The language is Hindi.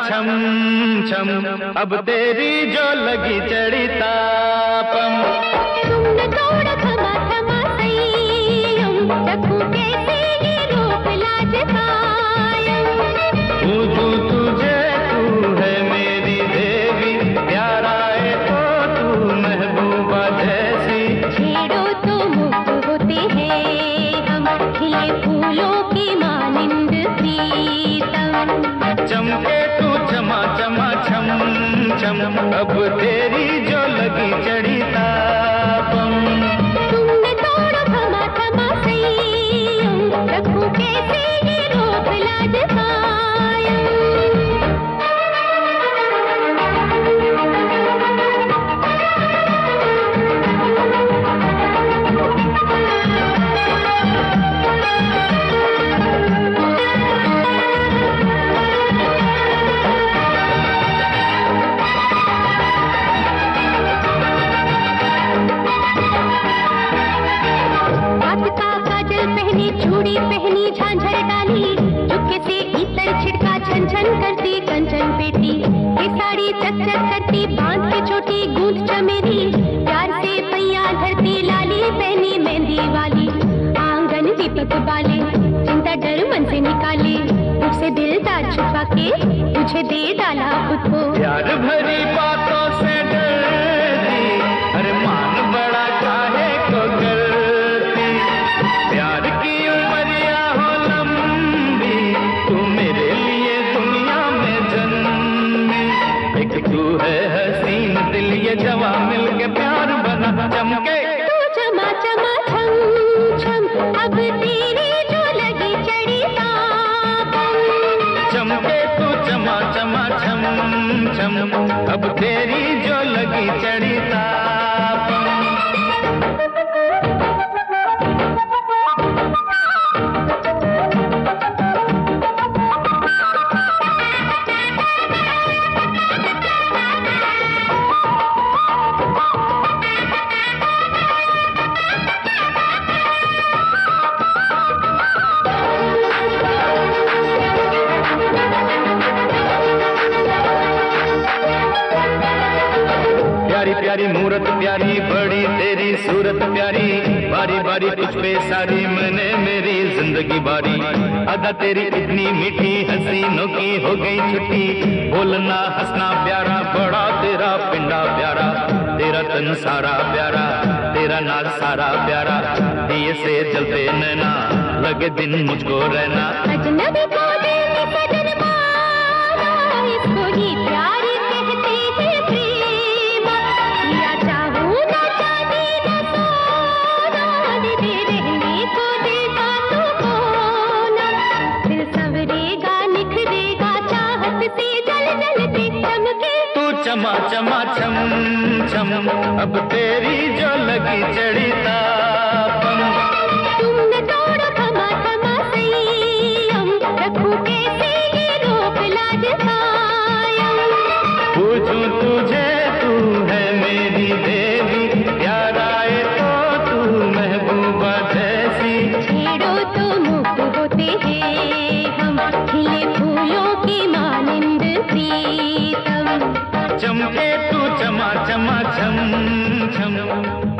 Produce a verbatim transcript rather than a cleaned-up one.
छम छम अब तेरी जो लगी चढ़ी तापम। तुमने तोड़ा थमा थमा संयम, रखूं कैसे ये रोक लाज कायम। पूछूं तुझे तू है मेरी देवी, प्यार आए तो तू महबूबा जैसी। छेड़ो तो मुक्त होते हैं हम, खिले फूलों की मानिंद प्रीतम। चमके तू चमा चमा छम छम अब तेरी जो लगी चढ़ी तापम। तुमने तोड़ा थमा थमा संयम, रखूं कैसे ये रोक लाज कायम। चूड़ी पहनी झांझर डाली, चुपके से इतर छिड़का छन छन करती कंचन पेटी। ये साड़ी चक चक करती बांध के छोटी गूंथ चमेली, प्यार से पैया धरती लाली पहनी मेहंदी वाली। आंगन दीपक बाले, चिंता डर मन से निकाले, तुझसे दिल दार छुपा के तुझे दे डाला खुद को। प्यार भरी बातों से डरती, अरे मान बड़ा काहे को करती। प्यार की उमरिया हो लंबी, तू मेरे लिए दुनिया में जन्मी। एक तू है हसीन दिल ये जवा मिल के प्यार बना चमके। तू चमा चमा छम छम अब तेरी जो लगी चढ़ी तापम। चमके तू चमा चमा छम छम अब तेरी जो लगी चढ़ी तापम। प्यारी प्यारी मूरत प्यारी, बड़ी तेरी सूरत प्यारी। बारी बारी तुझ पे सारी मैंने मेरी जिंदगी बारी। अदा तेरी इतनी मीठी हसीनों की हो गई छुट्टी। बोलना हंसना प्यारा, बड़ा तेरा पिंडा प्यारा। तेरा तन सारा प्यारा, तेरा नाज सारा प्यारा। दिए से जलते नैना, लगे दिन मुझको रहना। अजनबी को दिल में सजन मारा, इसको ही प्यार कहते हैं प्रेम। या चाहूं ना चांदी ना सोना, दे रहने को देगा तो कौन। दिल सवरेगा निखरेगा चाहत से जल जल के चमके। तू चमा चमा छम छम अब तेरी जो लगी चढ़ी तापम। तुमने तोड़ा थमा थमा संयम, रखूं कैसे ये रोक लाज कायम। पूछूं तुझे तू है मेरी देवी, प्यार आए तो तू महबूबा जैसी। छेड़ो तो मुक्त होते हैं हम, खिले फूलों की मानिंद प्रीतम। चमके तू चमा चमा छम छम